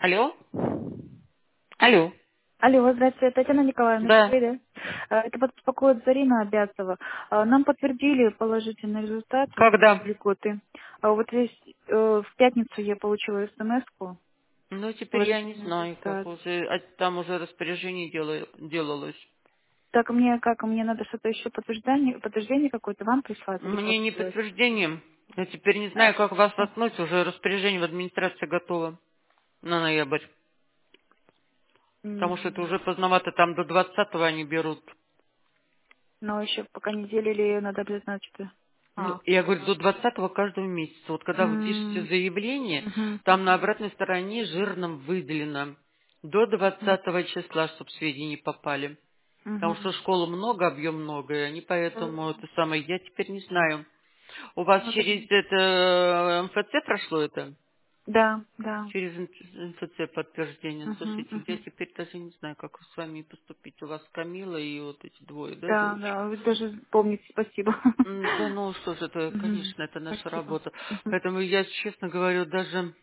Алло? Алло? Алло, здравствуйте, Татьяна Николаевна Да. Шведа. Это беспокоит Зарина Обязова. Нам подтвердили положительный результат Когда? льготы. Вот здесь в пятницу я получила смс-ку, Ну, теперь я не положительный знаю, как результат. уже, там уже распоряжение делалось. Так мне надо что-то еще подтверждение какое-то вам прислать или Мне как не сделать? подтверждением. Я теперь не знаю, как вас воткнуть. Уже распоряжение в администрации готово на ноябрь. Потому что это М, уже поздновато, там до 20-го они берут. Но еще пока не делили, надо обязательно что-то. Ну, я говорю, до 20-го каждого месяца. Вот когда вы пишете М, заявление, мгм, там на обратной стороне жирным выделено до 20 числа, чтобы сведения попали. Потому что мгм. школы много, объем много, и они поэтому это самое, я теперь не знаю. У вас Ну, это через же- это МФЦ прошло это? Да, да. Через МФЦ подтверждение. Мгм, Слушайте, я мгм. теперь даже не знаю, как с вами поступить. У вас Камила и вот эти двое, да, Да, девочек? да, вы даже помните, спасибо. Да ну что ж, это, Мгм. конечно, это наша Спасибо. работа. Мгм. Поэтому я, честно говорю, даже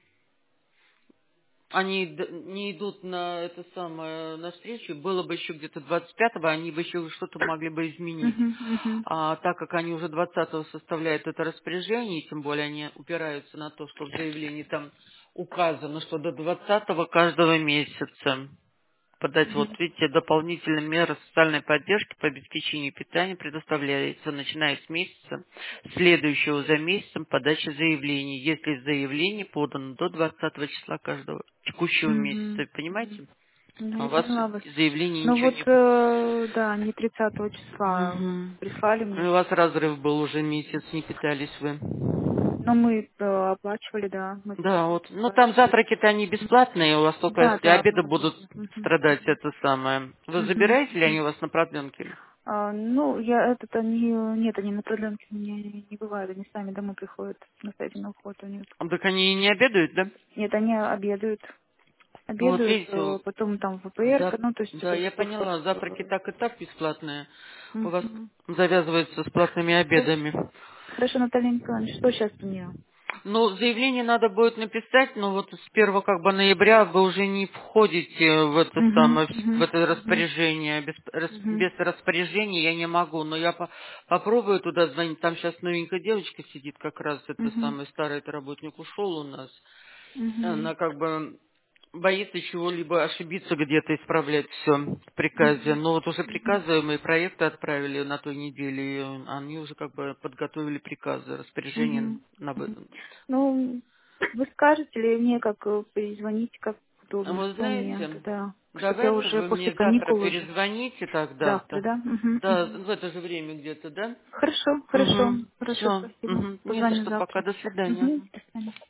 они не идут на это самое, на встречу, было бы еще где-то 25-го, они бы еще что-то могли бы изменить. Мгм. Мгм. А так как они уже 20-го составляют это распоряжение, и тем более они упираются на то, что в заявлении там указано, что до 20-го каждого месяца подать, вот Мгм. видите, дополнительные меры социальной поддержки по обеспечению питания предоставляется, начиная с месяца, следующего за месяцем подачи заявлений, если заявление подано до 20 числа каждого текущего месяца. Мгм. Мгм. Понимаете? Ну, А у я вас поняла вас. заявление Ну ничего вот, не... да, не 30 числа Мгм. прислали У мне. вас разрыв был уже месяц, не питались вы. Но мы оплачивали, да, мы Да, вот. Ну там оплачивали. завтраки-то они бесплатные, у вас только Да, если да, обеды будут оплачивали. Мгм. страдать, это самое. Вы Мгм. забираете ли они Мгм. у вас на продленке? Ну, я этот, они, нет, они на продленке у меня не бывают, они сами домой приходят на сайте на уход, они, Так они и не обедают, да? нет, они обедают. Ну вот Обедают, видите, вот, потом там ВПР, ну, то есть да, это я все поняла, завтраки как... так и так бесплатные. У вас Мгм. завязывается с платными обедами. Хорошо, Наталья Николаевна, что сейчас у нее? Ну, заявление надо будет написать, но вот с 1 ноября вы уже не входите в это Угу, самое, в угу, это угу, распоряжение. угу, Без распоряжения я не могу, но я попробую туда звонить. Там сейчас новенькая девочка сидит, как раз это угу, самый старый это работник ушел у нас. угу, Она как бы боится чего-либо ошибиться где-то, исправлять все в приказе. угу, Но вот уже угу, приказы мы проекты отправили на той неделе, и они уже как бы подготовили приказы, распоряжение угу, на угу. Ну, вы скажете ли мне, как перезвонить, как удобно, Вы что мне знаете, да, чтобы я давайте уже вы после мне завтра каникул уже, перезвоните тогда. завтра, да? Угу, Да, угу. в это же время где-то, да? Хорошо, хорошо, Угу. хорошо, Все. спасибо. Угу. Не за Позвоню что, пока. завтра. До свидания. Угу, до свидания.